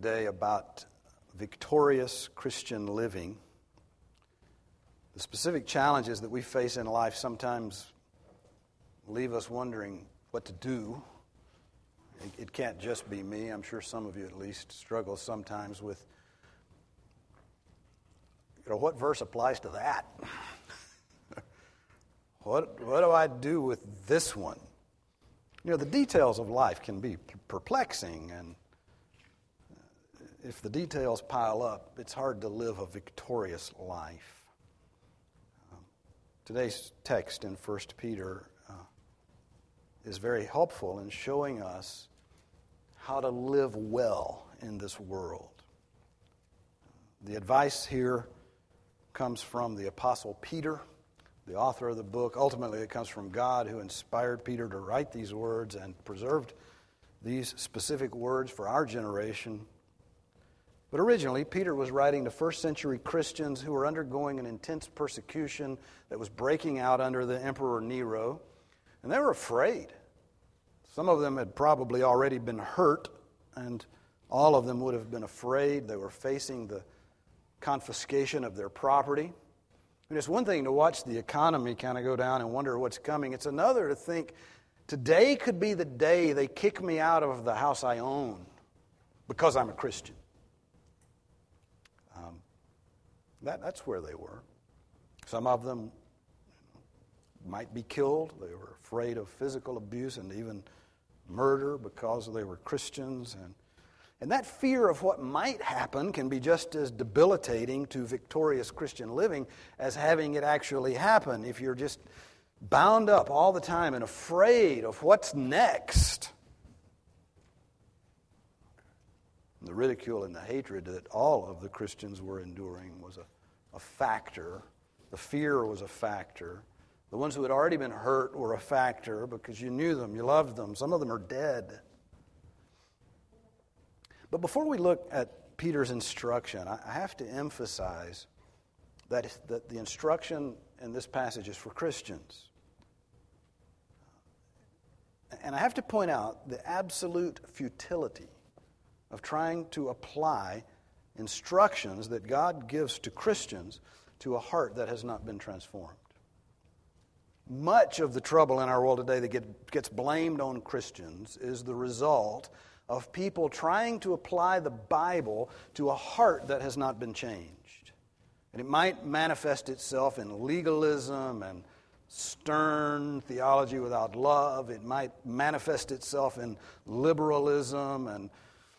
today about victorious Christian living. The specific challenges that we face in life sometimes leave us wondering what to do. It can't just be me. I'm sure some of you at least struggle sometimes with, what verse applies to that? What do I do with this one? The details of life can be perplexing, and if the details pile up, it's hard to live a victorious life. Today's text in 1 Peter is very helpful in showing us how to live well in this world. The advice here comes from the Apostle Peter, the author of the book. Ultimately, it comes from God, who inspired Peter to write these words and preserved these specific words for our generation. But originally, Peter was writing to first century Christians who were undergoing an intense persecution that was breaking out under the Emperor Nero, and they were afraid. Some of them had probably already been hurt, and all of them would have been afraid. They were facing the confiscation of their property. It's one thing to watch the economy kind of go down and wonder what's coming. It's another to think, today could be the day they kick me out of the house I own because I'm a Christian. That's where they were. Some of them might be killed. They were afraid of physical abuse and even murder because they were Christians. And that fear of what might happen can be just as debilitating to victorious Christian living as having it actually happen. If you're just bound up all the time and afraid of what's next. The ridicule and the hatred that all of the Christians were enduring was a factor. The fear was a factor. The ones who had already been hurt were a factor because you knew them, you loved them. Some of them are dead. But before we look at Peter's instruction, I have to emphasize that the instruction in this passage is for Christians. And I have to point out the absolute futility of trying to apply instructions that God gives to Christians to a heart that has not been transformed. Much of the trouble in our world today that gets blamed on Christians is the result of people trying to apply the Bible to a heart that has not been changed. And it might manifest itself in legalism and stern theology without love. It might manifest itself in liberalism and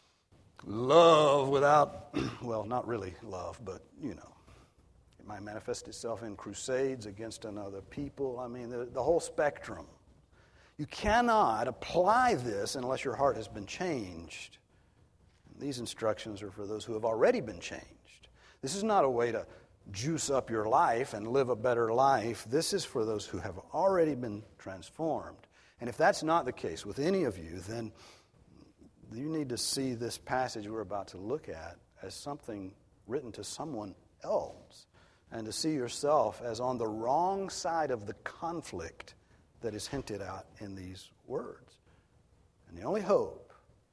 love without, well, not really love, but It might manifest itself in crusades against another people. I mean, the whole spectrum. You cannot apply this unless your heart has been changed. These instructions are for those who have already been changed. This is not a way to juice up your life and live a better life. This is for those who have already been transformed. And if that's not the case with any of you, then you need to see this passage we're about to look at as something written to someone else, and to see yourself as on the wrong side of the conflict that is hinted at in these words. And the only hope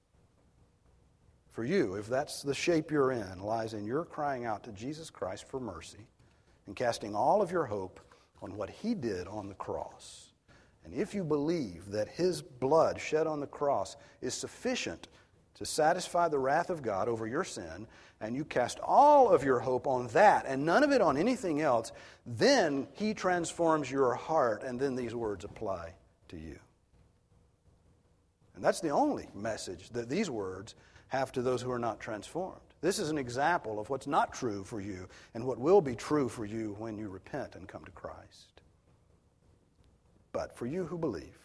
for you, if that's the shape you're in, lies in your crying out to Jesus Christ for mercy and casting all of your hope on what He did on the cross. And if you believe that His blood shed on the cross is sufficient to satisfy the wrath of God over your sin, and you cast all of your hope on that and none of it on anything else, then He transforms your heart, and then these words apply to you. And that's the only message that these words have to those who are not transformed. This is an example of what's not true for you and what will be true for you when you repent and come to Christ. But for you who believe,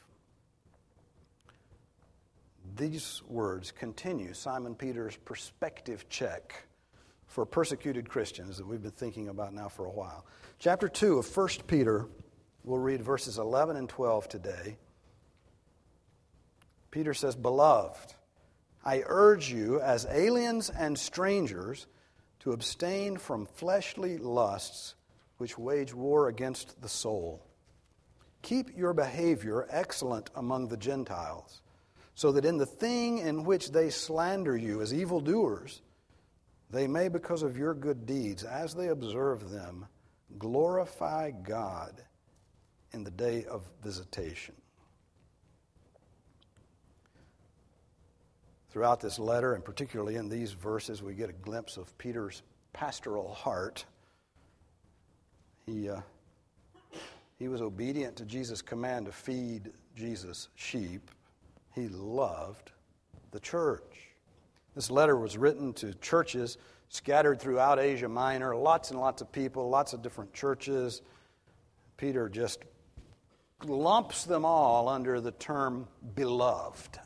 these words continue Simon Peter's perspective check for persecuted Christians that we've been thinking about now for a while. Chapter 2 of 1 Peter, we'll read verses 11 and 12 today. Peter says, "Beloved, I urge you as aliens and strangers to abstain from fleshly lusts which wage war against the soul. Keep your behavior excellent among the Gentiles, so that in the thing in which they slander you as evildoers, they may, because of your good deeds, as they observe them, glorify God in the day of visitation. Throughout this letter, and particularly in these verses, we get a glimpse of Peter's pastoral heart. He was obedient to Jesus' command to feed Jesus' sheep. He loved the church. This letter was written to churches scattered throughout Asia Minor, lots and lots of people, lots of different churches. Peter just lumps them all under the term beloved.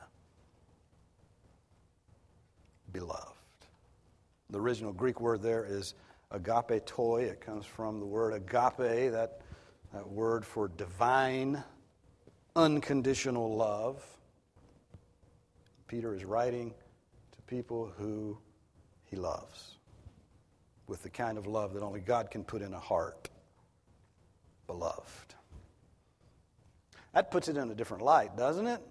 Beloved. The original Greek word there is agapetoi. It comes from the word agape, that word for divine, unconditional love. Peter is writing to people who he loves with the kind of love that only God can put in a heart. Beloved. That puts it in a different light, doesn't it?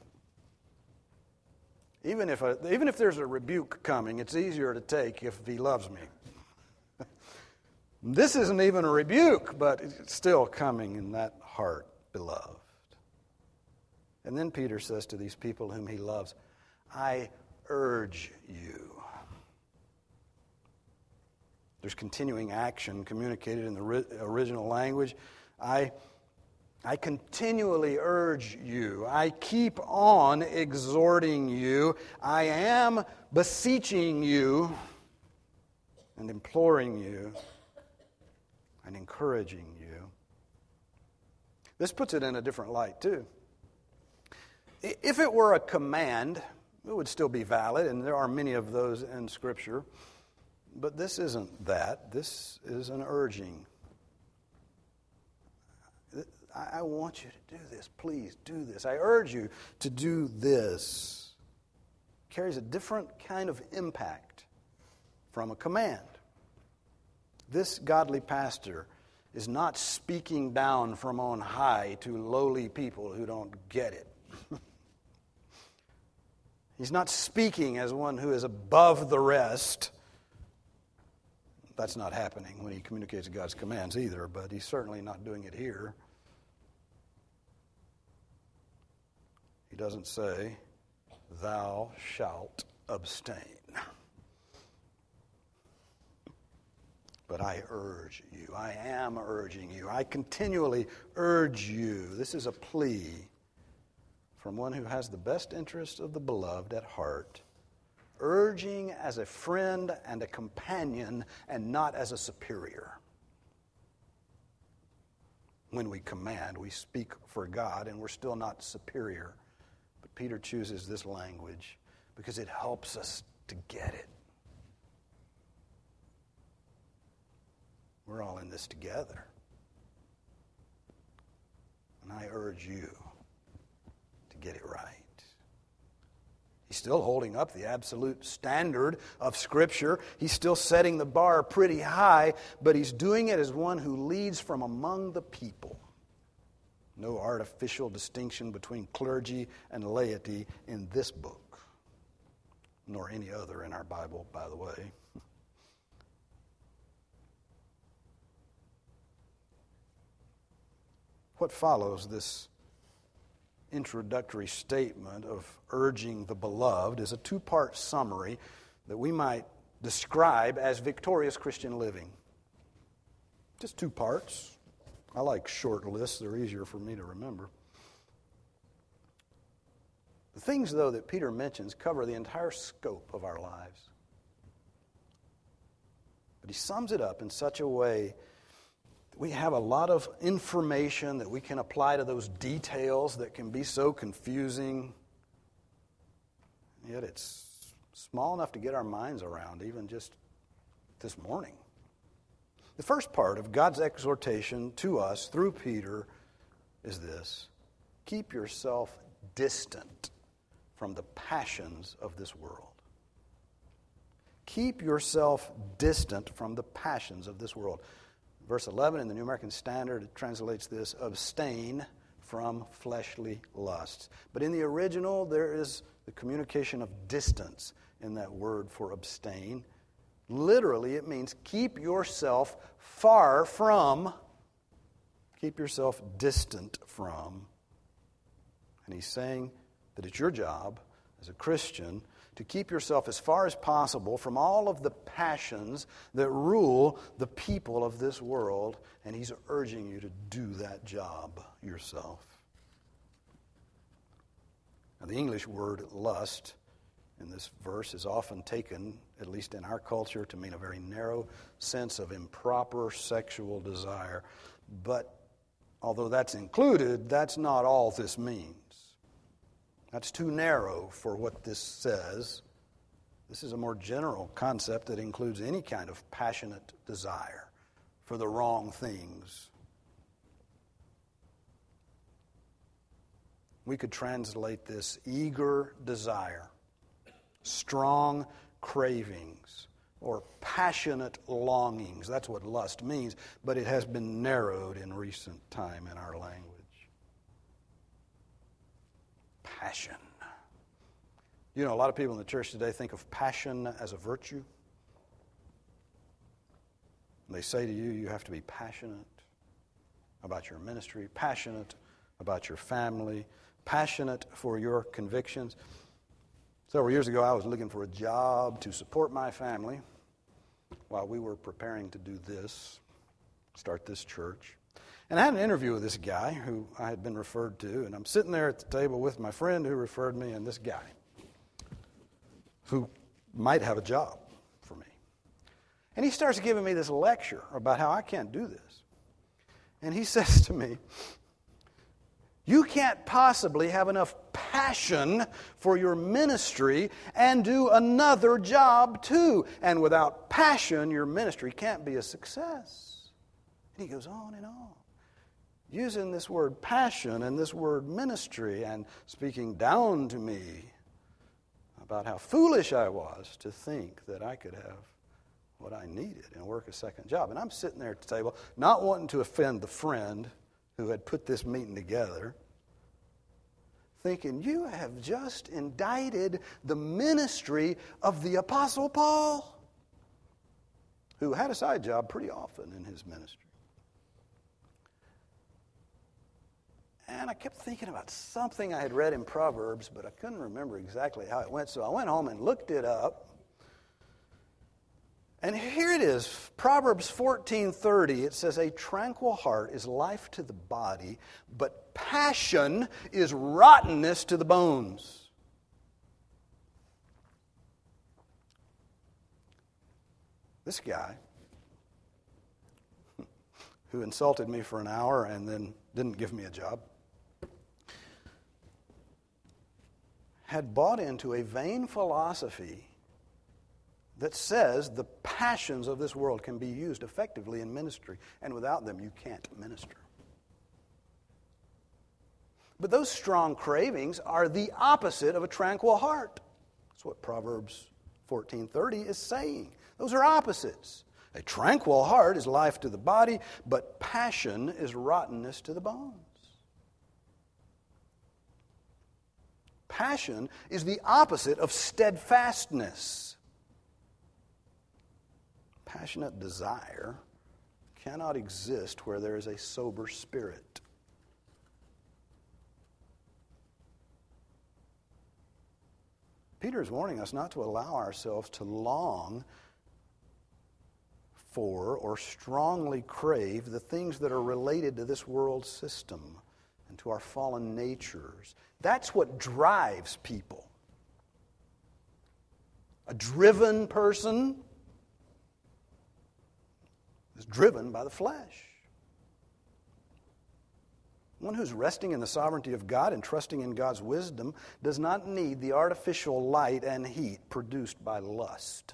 Even if there's a rebuke coming, it's easier to take if he loves me. This isn't even a rebuke, but it's still coming in that heart, beloved. And then Peter says to these people whom he loves, I urge you. There's continuing action communicated in the original language. I continually urge you. I keep on exhorting you. I am beseeching you and imploring you and encouraging you. This puts it in a different light, too. If it were a command, it would still be valid, and there are many of those in Scripture. But this isn't that. This is an urging. I want you to do this. Please do this. I urge you to do this. It carries a different kind of impact from a command. This godly pastor is not speaking down from on high to lowly people who don't get it. He's not speaking as one who is above the rest. That's not happening when he communicates God's commands either, but he's certainly not doing it here. He doesn't say, thou shalt abstain. But I urge you. I am urging you. I continually urge you. This is a plea from one who has the best interest of the beloved at heart, urging as a friend and a companion and not as a superior. When we command, we speak for God and we're still not superior. But Peter chooses this language because it helps us to get it. We're all in this together. And I urge you to get it right. He's still holding up the absolute standard of Scripture. He's still setting the bar pretty high, but he's doing it as one who leads from among the people. No artificial distinction between clergy and laity in this book, nor any other in our Bible, by the way. What follows this introductory statement of urging the beloved is a two-part summary that we might describe as victorious Christian living. Just two parts. I like short lists. They're easier for me to remember. The things, though, that Peter mentions cover the entire scope of our lives. But he sums it up in such a way that we have a lot of information that we can apply to those details that can be so confusing. Yet it's small enough to get our minds around, even just this morning. The first part of God's exhortation to us through Peter is this: keep yourself distant from the passions of this world. Keep yourself distant from the passions of this world. Verse 11 in the New American Standard, it translates this: abstain from fleshly lusts. But in the original, there is the communication of distance in that word for abstain. Literally, it means keep yourself far from, keep yourself distant from. And he's saying that it's your job as a Christian to keep yourself as far as possible from all of the passions that rule the people of this world, and he's urging you to do that job yourself. Now, the English word lust in this verse is often taken, at least in our culture, to mean a very narrow sense of improper sexual desire. But although that's included, that's not all this means. That's too narrow for what this says. This is a more general concept that includes any kind of passionate desire for the wrong things. We could translate this eager desire, strong cravings, or passionate longings. That's what lust means, but it has been narrowed in recent time in our language. Passion. You know, a lot of people in the church today think of passion as a virtue. They say to you, you have to be passionate about your ministry, passionate about your family, passionate for your convictions. Several years ago, I was looking for a job to support my family while we were preparing to do this, start this church. And I had an interview with this guy who I had been referred to, and I'm sitting there at the table with my friend who referred me and this guy who might have a job for me. And he starts giving me this lecture about how I can't do this. And he says to me, you can't possibly have enough passion for your ministry and do another job too. And without passion, your ministry can't be a success. And he goes on and on, using this word passion and this word ministry and speaking down to me about how foolish I was to think that I could have what I needed and work a second job. And I'm sitting there at the table, not wanting to offend the friend who had put this meeting together, thinking, you have just indicted the ministry of the Apostle Paul, who had a side job pretty often in his ministry. And I kept thinking about something I had read in Proverbs, but I couldn't remember exactly how it went. So I went home and looked it up. And here it is, Proverbs 14:30. It says, a tranquil heart is life to the body, but passion is rottenness to the bones. This guy, who insulted me for an hour and then didn't give me a job, had bought into a vain philosophy that says the passions of this world can be used effectively in ministry, and without them you can't minister. But those strong cravings are the opposite of a tranquil heart. That's what Proverbs 14:30 is saying. Those are opposites. A tranquil heart is life to the body, but passion is rottenness to the bones. Passion is the opposite of steadfastness. Passionate desire cannot exist where there is a sober spirit. Peter is warning us not to allow ourselves to long for or strongly crave the things that are related to this world system and to our fallen natures. That's what drives people. A driven person is driven by the flesh. One who's resting in the sovereignty of God and trusting in God's wisdom does not need the artificial light and heat produced by lust.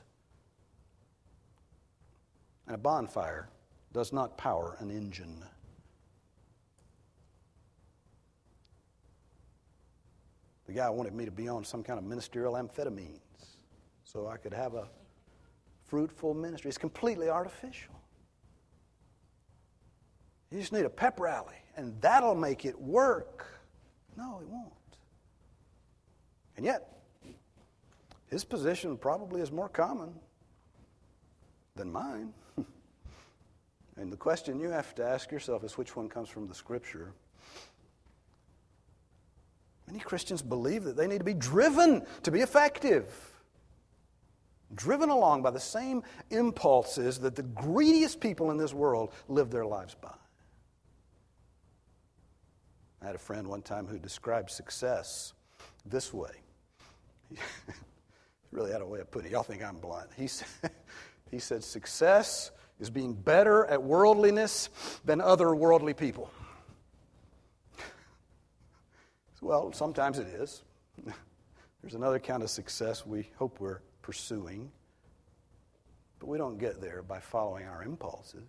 And a bonfire does not power an engine. The guy wanted me to be on some kind of ministerial amphetamines so I could have a fruitful ministry. It's completely artificial. You just need a pep rally, and that'll make it work. No, it won't. And yet, his position probably is more common than mine. And the question you have to ask yourself is, which one comes from the Scripture? Many Christians believe that they need to be driven to be effective. Driven along by the same impulses that the greediest people in this world live their lives by. I had a friend one time who described success this way. He really had a way of putting it. Y'all think I'm blunt. He said, success is being better at worldliness than other worldly people. Well, sometimes it is. There's another kind of success we hope we're pursuing, but we don't get there by following our impulses.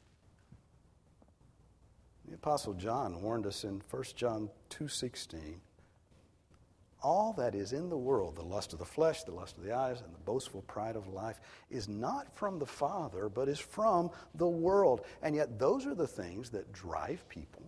The Apostle John warned us in 1 John 2:16, all that is in the world, the lust of the flesh, the lust of the eyes, and the boastful pride of life, is not from the Father, but is from the world. And yet those are the things that drive people.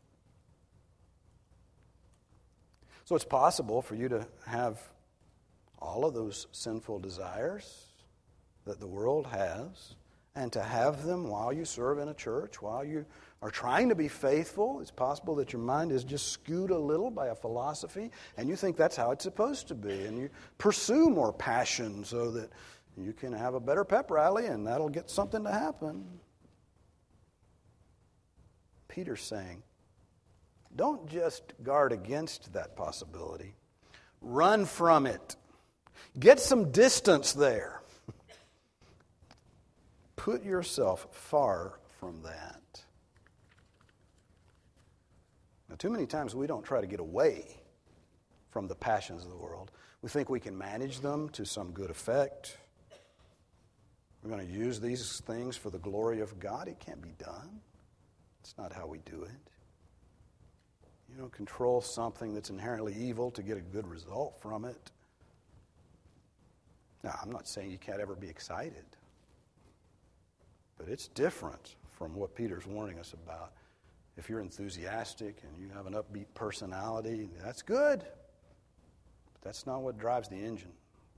So it's possible for you to have all of those sinful desires that the world has, and to have them while you serve in a church, while you are trying to be faithful. It's possible that your mind is just skewed a little by a philosophy, and you think that's how it's supposed to be, and you pursue more passion so that you can have a better pep rally, and that'll get something to happen. Peter's saying, don't just guard against that possibility. Run from it. Get some distance there. Put yourself far from that. Now, too many times we don't try to get away from the passions of the world. We think we can manage them to some good effect. We're going to use these things for the glory of God. It can't be done. It's not how we do it. You don't control something that's inherently evil to get a good result from it. Now, I'm not saying you can't ever be excited, but it's different from what Peter's warning us about. If you're enthusiastic and you have an upbeat personality, that's good, but that's not what drives the engine.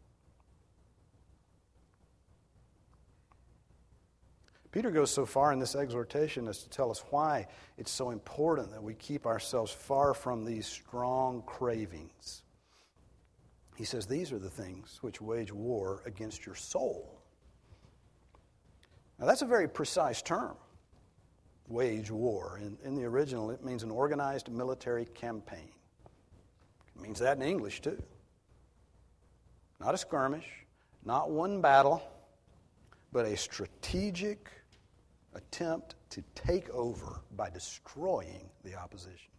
Peter goes so far in this exhortation as to tell us why it's so important that we keep ourselves far from these strong cravings. He says these are the things which wage war against your soul. Now that's a very precise term, wage war. In the original, it means an organized military campaign. It means that in English too. Not a skirmish, not one battle, but a strategic attempt to take over by destroying the opposition.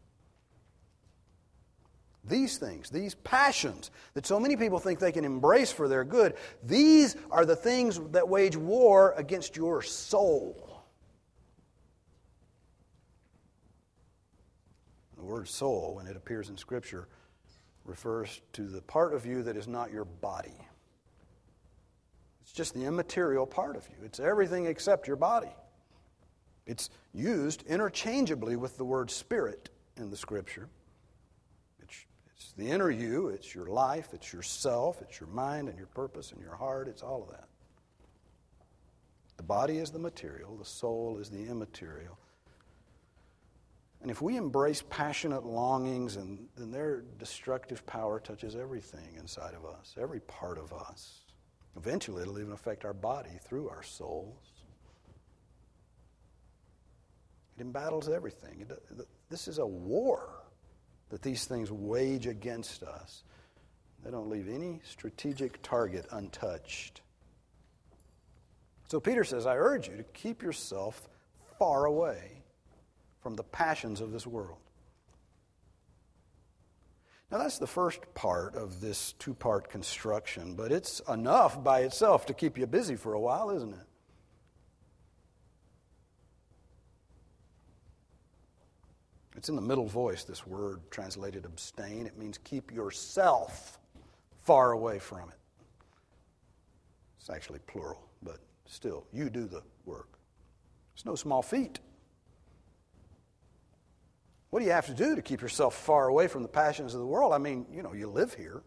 These things, these passions that so many people think they can embrace for their good, these are the things that wage war against your soul. The word soul, when it appears in Scripture, refers to the part of you that is not your body. It's just the immaterial part of you. It's everything except your body. It's used interchangeably with the word spirit in the Scripture. It's the inner you, it's your life, it's yourself, it's your mind and your purpose and your heart, it's all of that. The body is the material, the soul is the immaterial. And if we embrace passionate longings, then their destructive power touches everything inside of us, every part of us. Eventually, it'll even affect our body through our souls. It embattles everything. This is a war that these things wage against us. They don't leave any strategic target untouched. So Peter says, I urge you to keep yourself far away from the passions of this world. Now that's the first part of this two-part construction, but it's enough by itself to keep you busy for a while, isn't it? It's in the middle voice, this word translated abstain. It means keep yourself far away from it. It's actually plural, but still, you do the work. It's no small feat. What do you have to do to keep yourself far away from the passions of the world? I mean, you live here.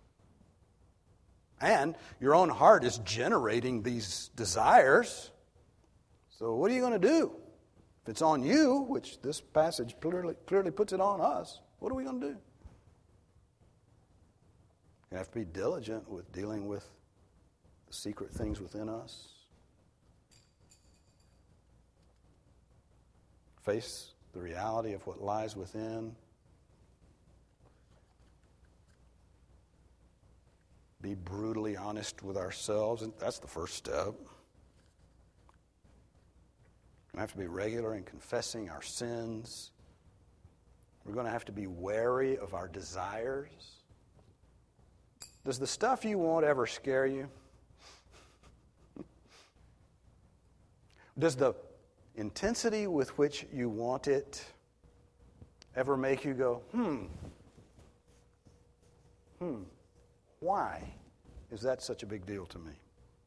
And your own heart is generating these desires. So what are you going to do? If it's on you, which this passage clearly puts it on us, what are we going to do? You have to be diligent with dealing with the secret things within us. Face the reality of what lies within. Be brutally honest with ourselves, and that's the first step. We have to be regular in confessing our sins. We're going to have to be wary of our desires. Does the stuff you want ever scare you? Does the intensity with which you want it ever make you go, why is that such a big deal to me?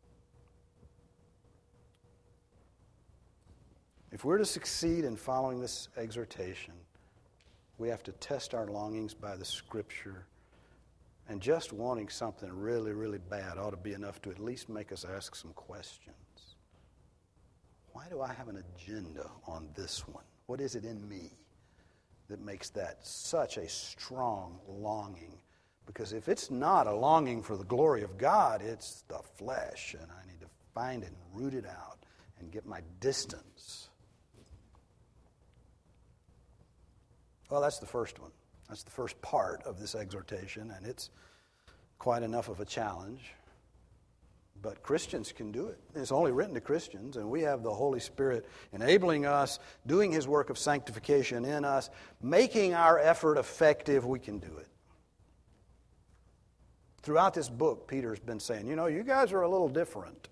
If we're to succeed in following this exhortation, we have to test our longings by the Scripture. And just wanting something really, really bad ought to be enough to at least make us ask some questions. Why do I have an agenda on this one? What is it in me that makes that such a strong longing? Because if it's not a longing for the glory of God, it's the flesh, and I need to find it and root it out and get my distance. Well, that's the first one. That's the first part of this exhortation, and it's quite enough of a challenge. But Christians can do it. It's only written to Christians, and we have the Holy Spirit enabling us, doing His work of sanctification in us, making our effort effective. We can do it. Throughout this book, Peter's been saying, you guys are a little different.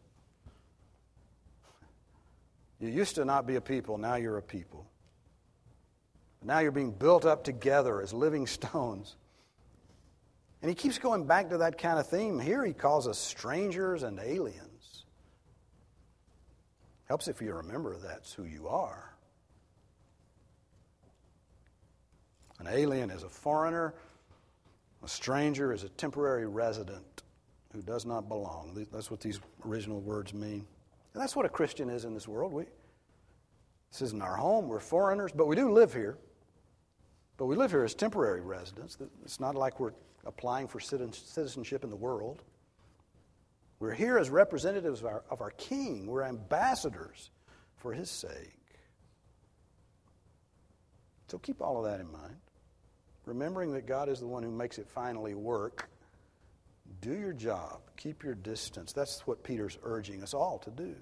You used to not be a people, now you're a people. Now you're being built up together as living stones. And he keeps going back to that kind of theme. Here he calls us strangers and aliens. Helps if you remember that's who you are. An alien is a foreigner. A stranger is a temporary resident who does not belong. That's what these original words mean. And that's what a Christian is in this world. This isn't our home. We're foreigners, but we do live here. But we live here as temporary residents. It's not like we're applying for citizenship in the world. We're here as representatives of our King. We're ambassadors for His sake. So keep all of that in mind. Remembering that God is the one who makes it finally work. Do your job. Keep your distance. That's what Peter's urging us all to do.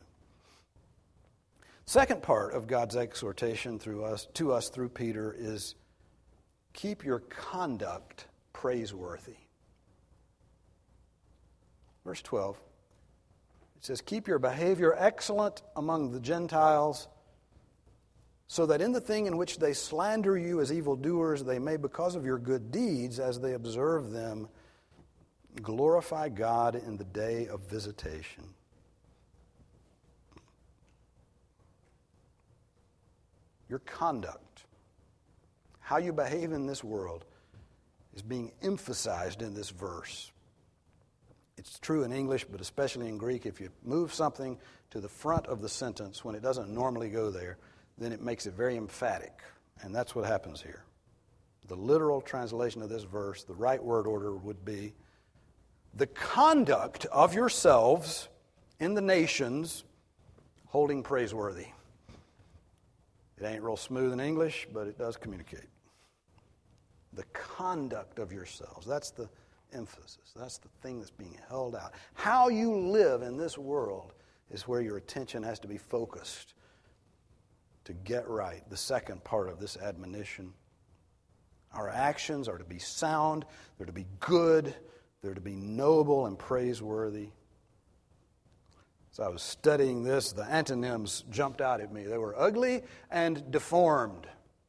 Second part of God's exhortation to us through Peter is keep your conduct praiseworthy. Verse 12, it says, keep your behavior excellent among the Gentiles, so that in the thing in which they slander you as evildoers, they may, because of your good deeds, as they observe them, glorify God in the day of visitation. Your conduct, how you behave in this world, is being emphasized in this verse. It's true in English, but especially in Greek. If you move something to the front of the sentence when it doesn't normally go there, then it makes it very emphatic. And that's what happens here. The literal translation of this verse, the right word order would be, the conduct of yourselves in the nations holding praiseworthy. It ain't real smooth in English, but it does communicate. The conduct of yourselves. That's the emphasis. That's the thing that's being held out. How you live in this world is where your attention has to be focused to get right. The second part of this admonition. Our actions are to be sound, they're to be good, they're to be noble and praiseworthy. As I was studying this, the antonyms jumped out at me. They were ugly and deformed.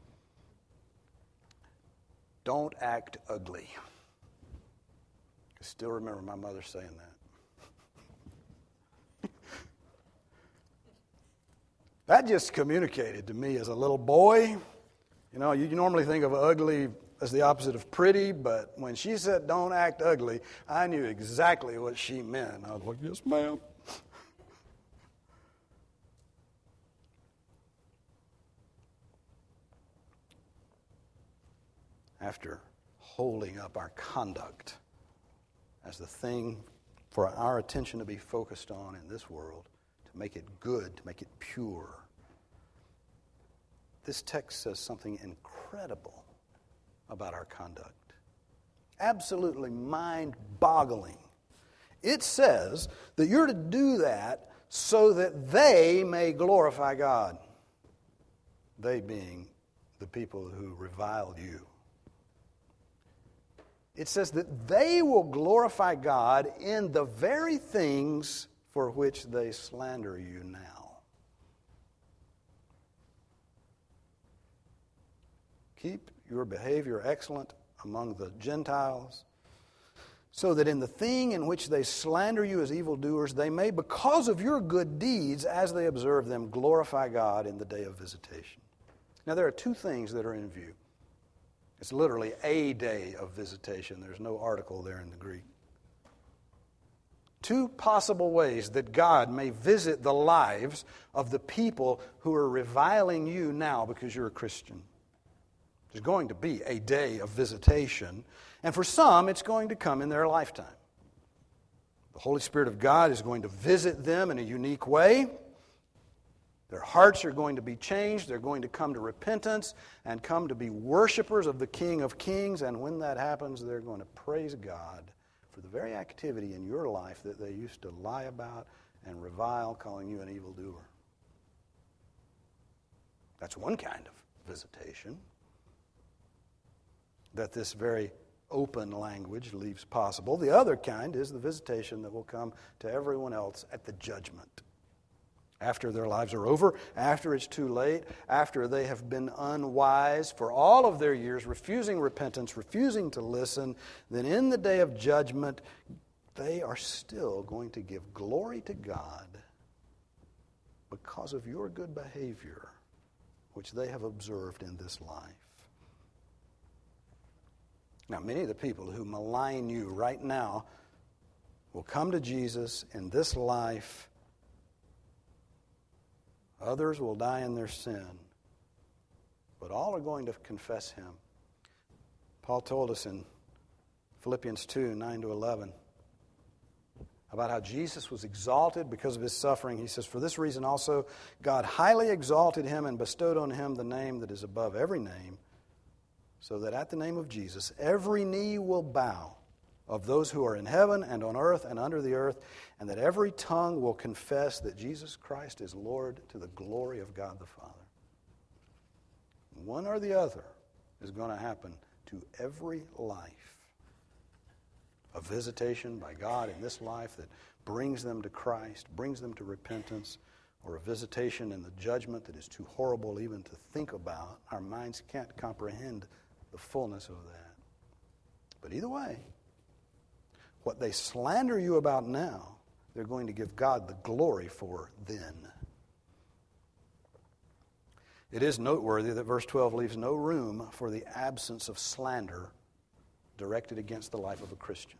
Don't act ugly. I still remember my mother saying that. That just communicated to me as a little boy, You know, you normally think of ugly as the opposite of pretty, but when she said don't act ugly, I knew exactly what she meant. I was like, yes, ma'am. After holding up our conduct as the thing for our attention to be focused on in this world, to make it good, to make it pure, this text says something incredible about our conduct. Absolutely mind-boggling. It says that you're to do that so that they may glorify God. They being the people who reviled you. It says that they will glorify God in the very things for which they slander you now. Keep your behavior excellent among the Gentiles, so that in the thing in which they slander you as evildoers, they may, because of your good deeds, as they observe them, glorify God in the day of visitation. Now, there are two things that are in view. It's literally a day of visitation. There's no article there in the Greek. Two possible ways that God may visit the lives of the people who are reviling you now because you're a Christian. There's going to be a day of visitation, and for some, it's going to come in their lifetime. The Holy Spirit of God is going to visit them in a unique way. Their hearts are going to be changed. They're going to come to repentance and come to be worshipers of the King of Kings. And when that happens, they're going to praise God for the very activity in your life that they used to lie about and revile, calling you an evildoer. That's one kind of visitation that this very open language leaves possible. The other kind is the visitation that will come to everyone else at the judgment. After their lives are over, after it's too late, after they have been unwise for all of their years, refusing repentance, refusing to listen, then in the day of judgment, they are still going to give glory to God because of your good behavior, which they have observed in this life. Now, many of the people who malign you right now will come to Jesus in this life. Others will die in their sin, but all are going to confess Him. Paul told us in Philippians 2, 9-11, about how Jesus was exalted because of His suffering. He says, "For this reason also God highly exalted Him and bestowed on Him the name that is above every name, so that at the name of Jesus every knee will bow, of those who are in heaven and on earth and under the earth, and that every tongue will confess that Jesus Christ is Lord, to the glory of God the Father." One or the other is going to happen to every life. A visitation by God in this life that brings them to Christ, brings them to repentance, or a visitation in the judgment that is too horrible even to think about. Our minds can't comprehend the fullness of that. But either way, what they slander you about now, they're going to give God the glory for then. It is noteworthy that verse 12 leaves no room for the absence of slander directed against the life of a Christian.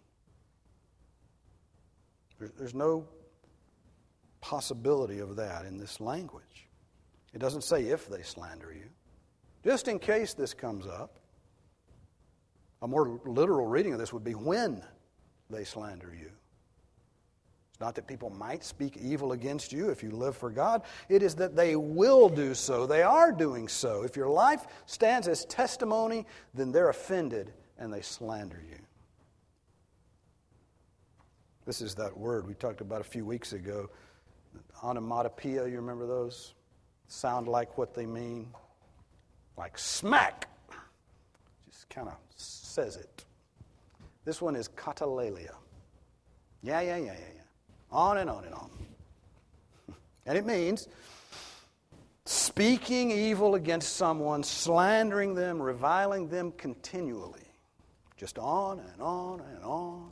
There's no possibility of that in this language. It doesn't say if they slander you. Just in case this comes up, a more literal reading of this would be when they slander you. It's not that people might speak evil against you if you live for God. It is that they will do so. They are doing so. If your life stands as testimony, then they're offended and they slander you. This is that word we talked about a few weeks ago. Onomatopoeia, you remember those? Sound like what they mean. Like smack. Just kind of says it. This one is katalalia. Yeah. On and on and on. And it means speaking evil against someone, slandering them, reviling them continually. Just on and on and on.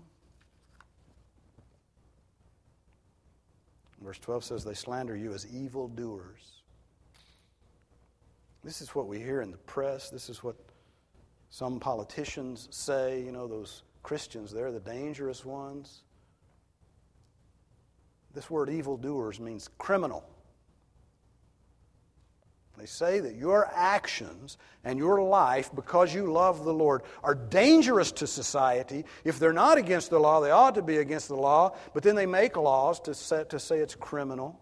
Verse 12 says they slander you as evildoers. This is what we hear in the press. This is what some politicians say. You know, those Christians, they're the dangerous ones. This word evildoers means criminal. They say that your actions and your life, because you love the Lord, are dangerous to society. If they're not against the law, they ought to be against the law, but then they make laws to say it's criminal.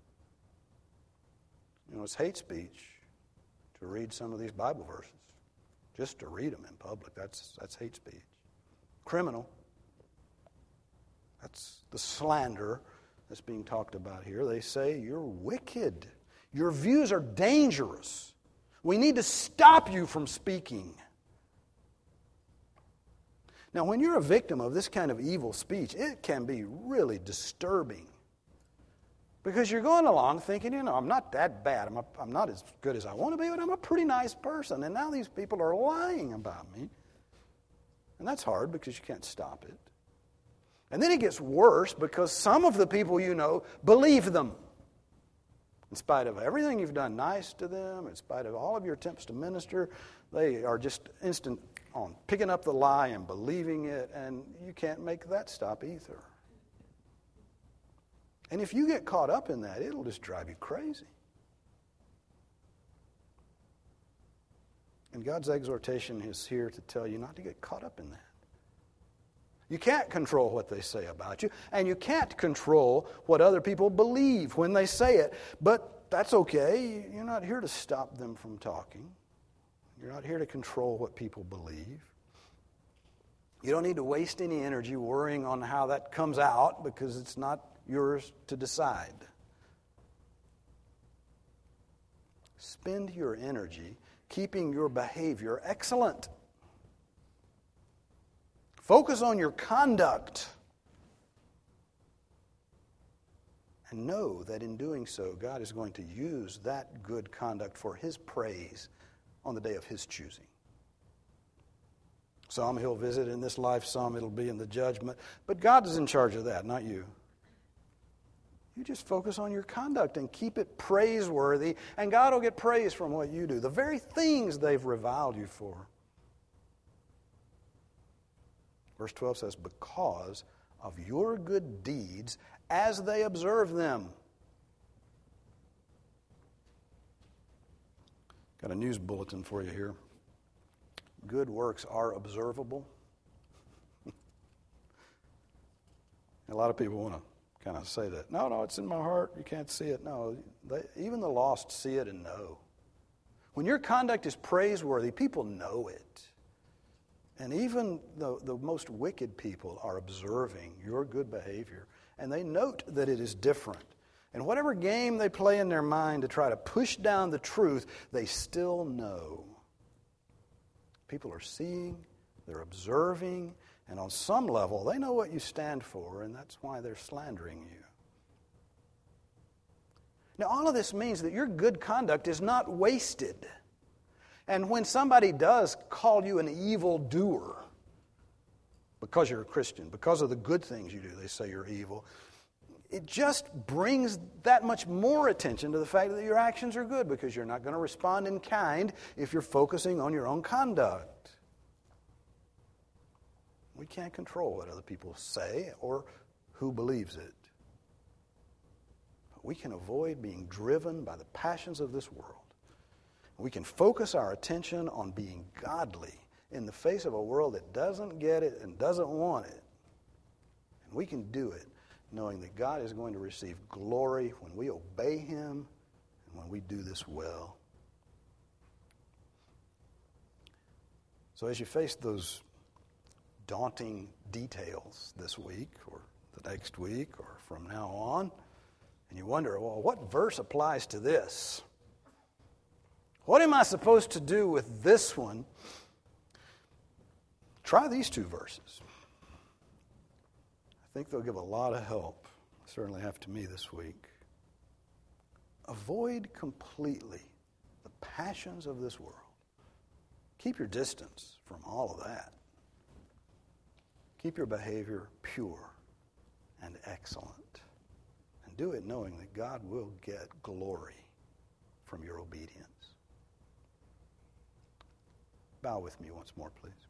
You know, it's hate speech to read some of these Bible verses. Just to read them in public, that's hate speech. Criminal. That's the slander that's being talked about here. They say you're wicked. Your views are dangerous. We need to stop you from speaking. Now, when you're a victim of this kind of evil speech, it can be really disturbing. Because you're going along thinking, you know, I'm not that bad. I'm not as good as I want to be, but I'm a pretty nice person. And now these people are lying about me. And that's hard because you can't stop it. And then it gets worse because some of the people you know believe them. In spite of everything you've done nice to them, in spite of all of your attempts to minister, they are just instant on picking up the lie and believing it, and you can't make that stop either. And if you get caught up in that, it'll just drive you crazy. And God's exhortation is here to tell you not to get caught up in that. You can't control what they say about you, and you can't control what other people believe when they say it. But that's okay. You're not here to stop them from talking. You're not here to control what people believe. You don't need to waste any energy worrying on how that comes out because it's not yours to decide. Spend your energy keeping your behavior excellent. Focus on your conduct. And know that in doing so, God is going to use that good conduct for His praise on the day of His choosing. Some He'll visit in this life, some it'll be in the judgment. But God is in charge of that, not you. You just focus on your conduct and keep it praiseworthy, and God will get praise from what you do. The very things they've reviled you for. Verse 12 says, because of your good deeds as they observe them. Got a news bulletin for you here. Good works are observable. A lot of people want to kind of say that. No, it's in my heart. You can't see it. No, even the lost see it and know. When your conduct is praiseworthy, people know it. And even the most wicked people are observing your good behavior, and they note that it is different. And whatever game they play in their mind to try to push down the truth, they still know. People are seeing, they're observing, and on some level, they know what you stand for, and that's why they're slandering you. Now, all of this means that your good conduct is not wasted. And when somebody does call you an evildoer, because you're a Christian, because of the good things you do, they say you're evil, it just brings that much more attention to the fact that your actions are good, because you're not going to respond in kind if you're focusing on your own conduct. We can't control what other people say or who believes it. But we can avoid being driven by the passions of this world. We can focus our attention on being godly in the face of a world that doesn't get it and doesn't want it. And we can do it knowing that God is going to receive glory when we obey Him and when we do this well. So as you face those daunting details this week or the next week or from now on, and you wonder, well, what verse applies to this? What am I supposed to do with this one? Try these two verses. I think they'll give a lot of help. Certainly have to me this week. Avoid completely the passions of this world. Keep your distance from all of that. Keep your behavior pure and excellent. And do it knowing that God will get glory from your obedience. Bow with me once more, please.